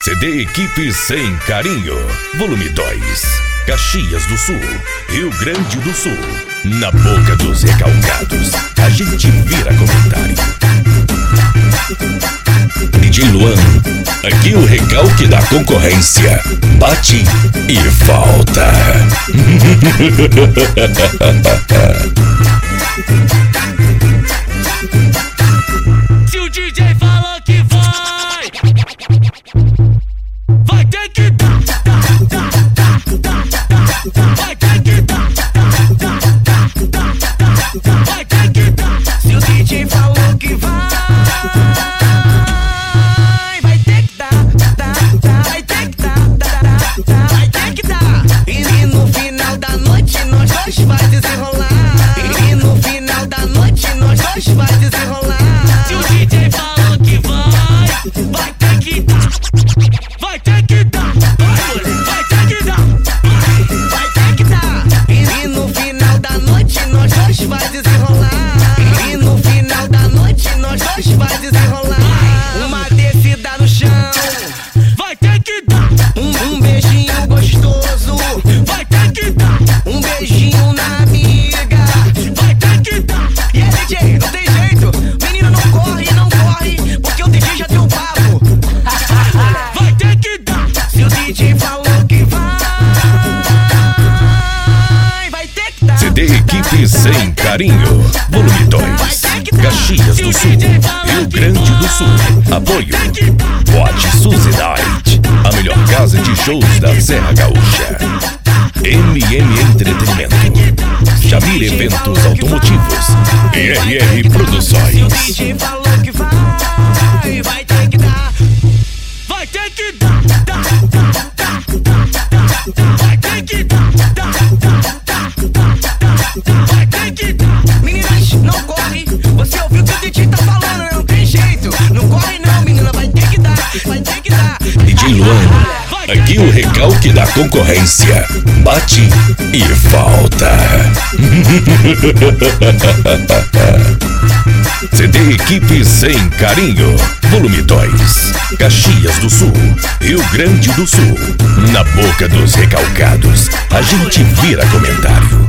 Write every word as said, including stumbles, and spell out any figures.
C D Equipe Sem Carinho, volume dois, Caxias do Sul, Rio Grande do Sul. Na boca dos recalcados, a gente vira comentário. D J Luan, aqui o recalque da concorrência bate e volta. Se o D J falou que vai, vai ter que dar, dar, dar, dar, dar, dar. Vai ter que dar, dar, dar, dar, dar, dar. Vai ter que dar. Se o D J falou que vai, vai ter que dar, dar, dar. Vai ter que dar, dar, dar, dar. Vai ter que dar. E no final da noite nós dois vai desenrolar. E no final da noite nós dois vai desenrolar. Se o D J falou que vai, vai ter que dar, vai ter que dar, vai ter que dar, vai ter que dar. E no final da noite nós dois vai desenrolar. E no final da noite nós dois vai desenrolar. Uma descida no chão, vai ter que dar. Um, um beijinho gostoso, vai ter que dar. Um beijinho na amiga, vai ter que dar. E aí, D J, não tem jeito, menina não corre, não corre, porque o D J já deu o papo. Vai ter que dar. Se o D J falou que vai, vai ter que dar. C D Equipe Sem Carinho, volume dois, Caxias do Sul, Rio Grande do Sul. Apoio Watch Suzy Night, a melhor casa de shows da Serra Gaúcha. M M Entretenimento, Jamir Eventos Automotivos e R R Produções. Se o D J falou que vai, vai ter que dar, vai ter que dar, dar, dar, dar, dar, dar. Vai ter que dar, dar, dar, dar, dar, dar. Vai ter que dar. Meninas, não corre, você ouviu o que o D J tá falando, não tem jeito. Não corre não, menina, vai ter que dar, vai ter que dar. D J Luan, aqui o recalque da concorrência bate e volta. C D Equipe Sem Carinho, volume dois, Caxias do Sul, Rio Grande do Sul. Na boca dos recalcados, a gente vira comentário.